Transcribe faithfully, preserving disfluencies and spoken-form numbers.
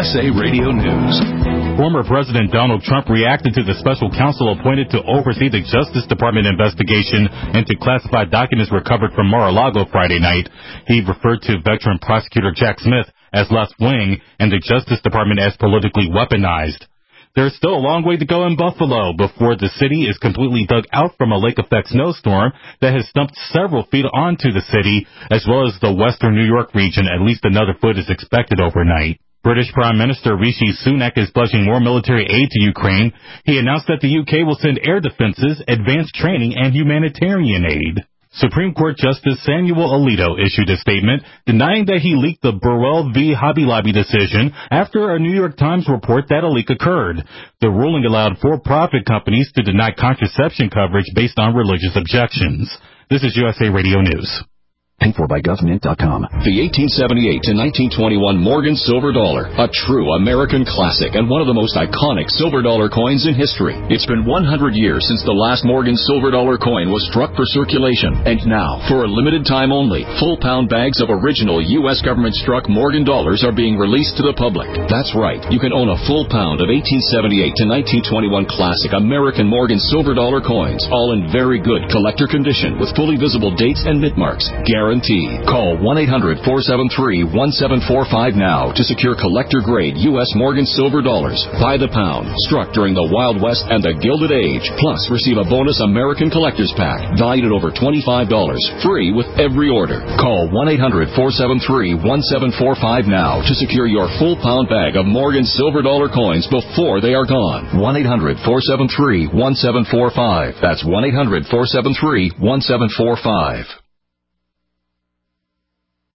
S A Radio News. Former President Donald Trump reacted to the special counsel appointed to oversee the Justice Department investigation into classified documents recovered from Mar-a-Lago Friday night. He referred to veteran prosecutor Jack Smith as left wing and the Justice Department as politically weaponized. There's still a long way to go in Buffalo before the city is completely dug out from a lake-effect snowstorm that has dumped several feet onto the city, as well as the western New York region. At least another foot is expected overnight. British Prime Minister Rishi Sunak is pledging more military aid to Ukraine. He announced that the U K will send air defenses, advanced training, and humanitarian aid. Supreme Court Justice Samuel Alito issued a statement denying that he leaked the Burwell v. Hobby Lobby decision after a New York Times report that a leak occurred. The ruling allowed for-profit companies to deny contraception coverage based on religious objections. This is U S A Radio News. Paid for by government dot com. The eighteen seventy-eight to nineteen twenty-one Morgan Silver Dollar, a true American classic and one of the most iconic silver dollar coins in history. It's been one hundred years since the last Morgan Silver Dollar coin was struck for circulation, and now, for a limited time only, full pound bags of original U S government-struck Morgan dollars are being released to the public. That's right, you can own a full pound of eighteen seventy-eight to nineteen twenty-one classic American Morgan Silver Dollar coins, all in very good collector condition with fully visible dates and mint marks. Guaranteed. Call one eight hundred four seven three one seven four five now to secure collector-grade U S Morgan Silver Dollars by the pound, struck during the Wild West and the Gilded Age. Plus, receive a bonus American Collector's Pack valued at over twenty-five dollars, free with every order. Call one eight hundred four seven three one seven four five now to secure your full pound bag of Morgan Silver Dollar coins before they are gone. one eight hundred four seven three one seven four five. That's one eight hundred four seven three one seven four five.